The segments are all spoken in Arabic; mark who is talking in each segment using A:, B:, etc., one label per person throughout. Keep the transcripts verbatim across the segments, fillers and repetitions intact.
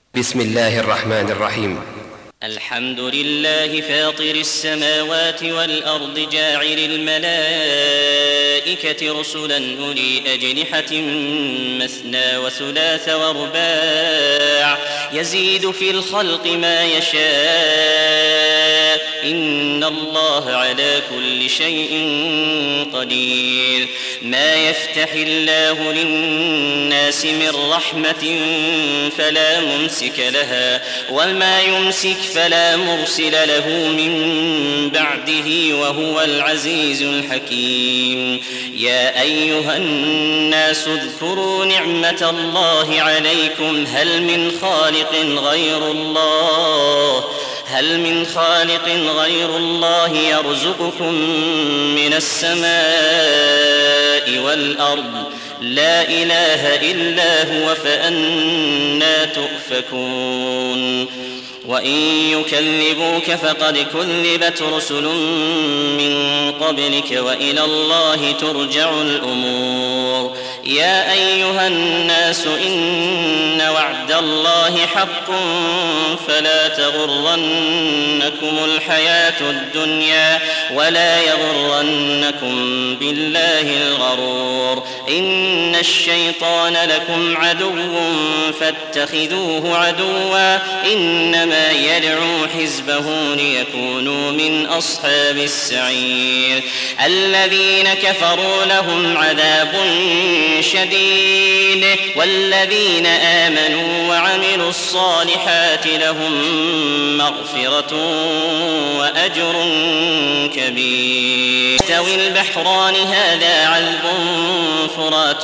A: بسم الله الرحمن الرحيم.
B: الحمد لله فاطر السماوات والأرض جاعل الملائكة رسلا أولي أجنحة مثنى وثلاث ورباع يزيد في الخلق ما يشاء إن الله على كل شيء قدير. ما يفتح الله للناس من رحمة فلا ممسك لها وما يمسك فلا مرسل له من بعده وهو العزيز الحكيم. يا أيها الناس اذكروا نعمة الله عليكم هل من خالق غير الله هل من خالق غير الله يرزقكم من السماء والأرض لا إله إلا هو فأنى تؤفكون. وإن يكذبوك فقد كذبت رسل من قبلك وإلى الله ترجع الأمور. يا أيها الناس إن وعد الله حق فلا تغرنكم الحياة الدنيا ولا يغرنكم بالله الغرور. إن الشيطان لكم عدو فاتخذوه عدوا إنما يدعو حزبه ليكونوا من أصحاب السعير. الذين كفروا لهم عذاب شديد والذين آمنوا وعملوا الصالحات لهم مغفرة وأجر كبير. يستوي البحران هذا عذب فرات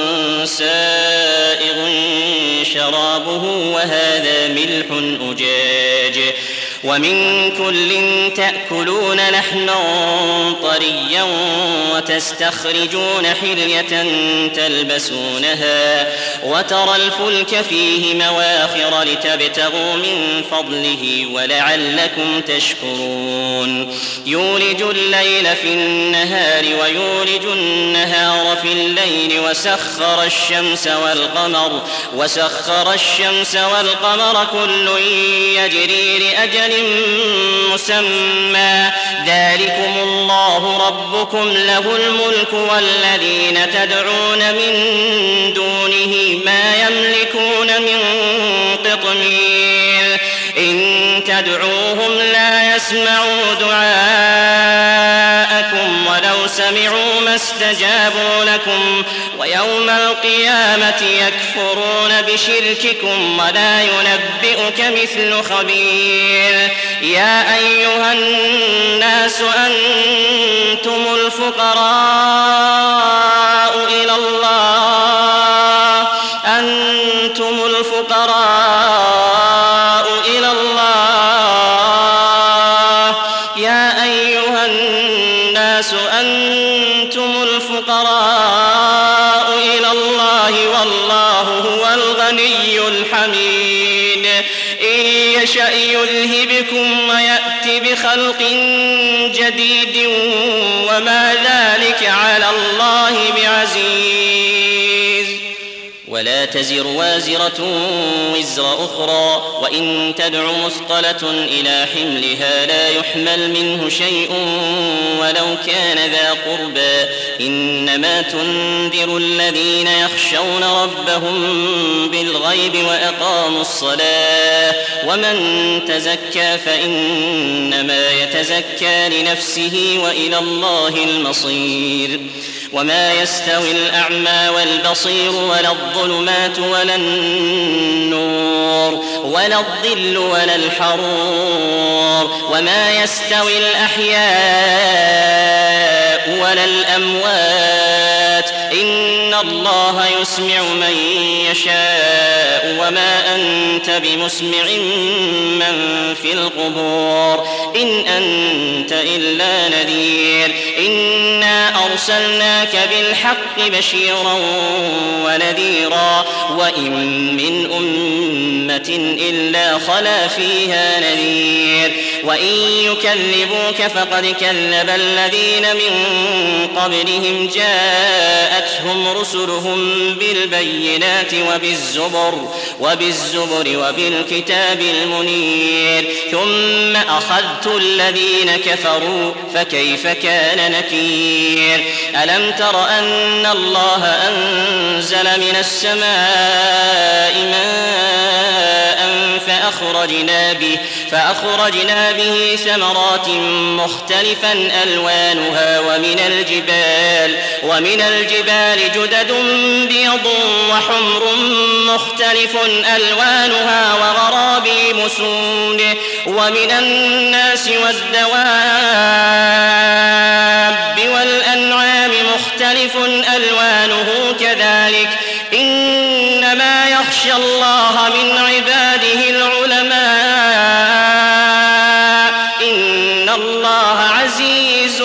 B: سائغ شرابه وهذا ملح أجاج ومن كل تأكلون لحما طريا وتستخرجون حلية تلبسونها وترى الفلك فيه مواخر لتبتغوا من فضله ولعلكم تشكرون. يولج الليل في النهار ويولج النهار في الليل وسخر الشمس والقمر وسخر الشمس والقمر كل يجري لأجل مسمى ذلكم الله ربكم له الملك والذين تدعون من دونه ما يملكون من قطمير. إن تدعوهم لا يسمعوا دعاءكم ولو سمعوا ما استجابوا لكم ويوم القيامة يكفرون بشرككم ولا ينبئك مثل خبير. يا أيها الناس أنتم الفقراء إلى الله أنتم الفقراء إلى الله يا أيها الناس أنتم الفقراء إلى الله والله هو الغني الحميد. إن يشأ يذهبكم ويأتي بخلق جديد وما ذلك على الله بعزيز. ولا تزر وازرة وزر أخرى وإن تدع مثقلة إلى حملها لا يحمل منه شيء ولو كان ذا قربى إنما تنذر الذين يخشون ربهم بالغيب وأقاموا الصلاة ومن تزكى فإنما يتزكى لنفسه وإلى الله المصير. وما يستوي الأعمى والبصير ولا الظلمات ولا النور ولا الظل ولا الحرور وما يستوي الأحياء ولا الأموات إن الله يسمع من يشاء وما أنت بمسمع من في القبور إن أنت إلا نذير. إنا أرسلناك بالحق بشيرا ونذيرا وإن من أمة أمة إلا خلا فيها نذير وإن يكذبوك فقد كذب الذين من قبلهم جاءتهم رسلهم بالبينات وبالزبر وبالزبر وبالكتاب المنير ثم أخذت الذين كفروا فكيف كان نكير ألم تر أن الله أنزل من السماء ماء فأخرجنا به, فأخرجنا به ثمرات مختلفا ألوانها ومن الجبال, ومن الجبال جدد بيض وحمر مختلف ألوانها وغرابيب سود ومن الناس والدواب والأنعام مختلف ألوانه كذلك إنما يخشى الله من عباده العلماء إن الله عزيز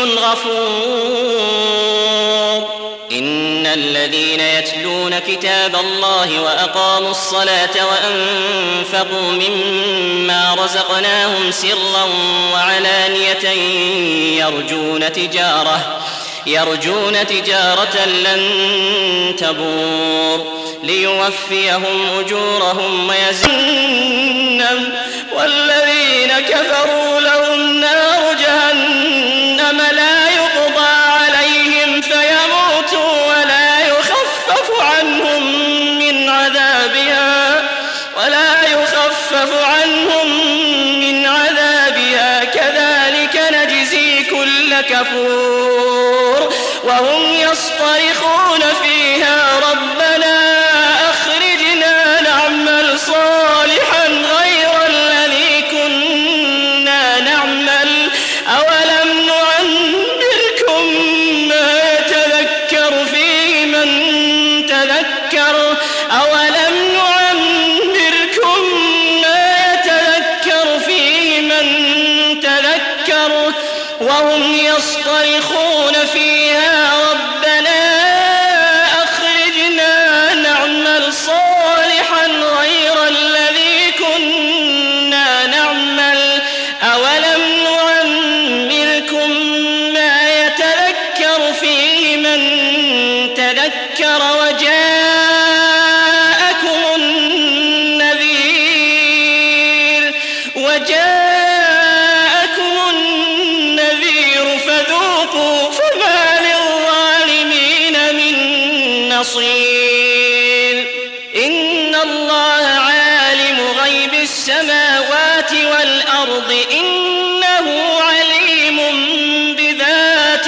B: غفور إن الذين يتلون كتاب الله وأقاموا الصلاة وأنفقوا مما رزقناهم سرا وعلانية يرجون تجارة يرجون تجارة لن تبور ليوفيهم أجورهم ويزيدهم والذين كفروا لهم نار جهنم لا يقضى عليهم فيموتوا ولا يخفف عنهم من عذابها ولا يخفف عنهم من عذابها كذلك نجزي كل كفور وهم يصطرخون فيها ربنا أخرجنا نعمل صالحا غير الذي كنا نعمل أولم نعمركم ما يتذكر فيه من تذكر أولم نعمركم ما يتذكر فيه من تذكر وهم يصطرخون فيها ربنا أخرجنا نعمل صالحا غير الذي كنا نعمل أولم نعمركم ما يتذكر فيه من تذكر وجاءكم النذير وجاءكم النذير فذوقوا فما للظالمين من نصير إن الله عالم غيب السماوات والأرض إنه عليم بذات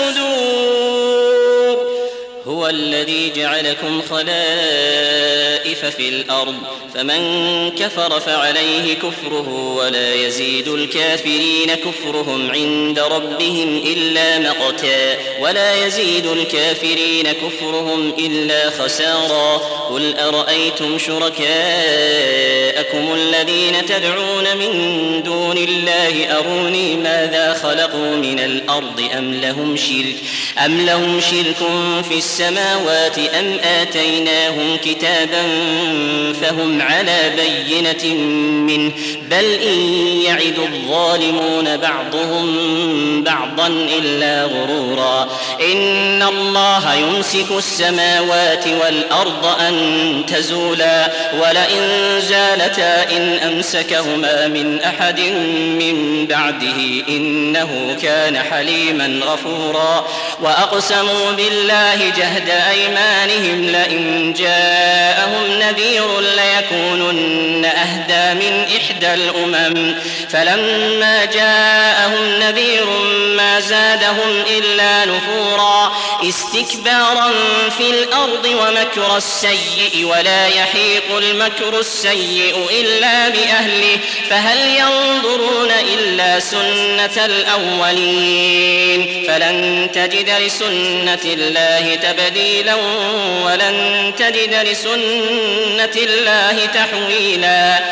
B: الصدور هو الذي جعلكم خلائف في الأرض فمن كفر فعليه كفره ولا يزيد الكافرين كفرهم عند ربهم إلا مقتا ولا يزيد الكافرين كفرهم إلا خسارا قل أرأيتم شركاءكم الذين تدعون من دون الله أروني ماذا خلقوا من الأرض أم لهم شرك أم لهم شرك في السماوات أم آتيناهم كتابا فهم على بينة منه بل إن يعد الظالمون بعضهم بعضا إلا غرورا إن الله يمسك السماوات والأرض أن تزولا ولئن زالتا إن أمسكهما من أحد من بعده إنه كان حليما غفورا وأقسموا بالله جهد أيمانهم لئن جاءهم نذير ليكونن أهدى من إحدى الأمم فلما جاءهم نذير ما زادهم إلا نفورا استكبارا في الأرض ومكر السيء ولا يحيق المكر السيء إلا بأهله فهل ينظرون إلا سنة الأولين فلن تجد لسنة الله تبديلا ولن تجد لسنة الله تحويلا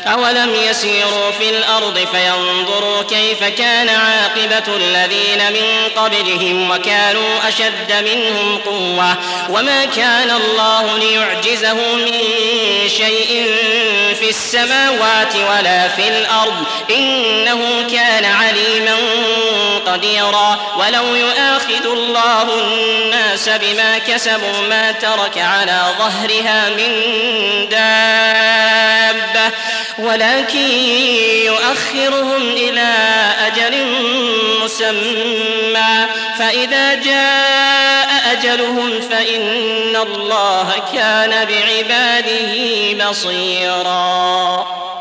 B: أولم يسيروا في الأرض فينظروا كيف كان عاقبة الذين من قبلهم وكانوا أشد منهم قوة وما كان الله ليعجزه من شيء في السماوات ولا في الأرض إنه كان عليما قديرا ولو يؤاخذ الله الناس بما كسبوا ما ترك على ظهرها من دابة ولكن يؤخرهم إلى أجل مسمى فإذا جاء أجلهم فإن الله كان بعباده بصيرا.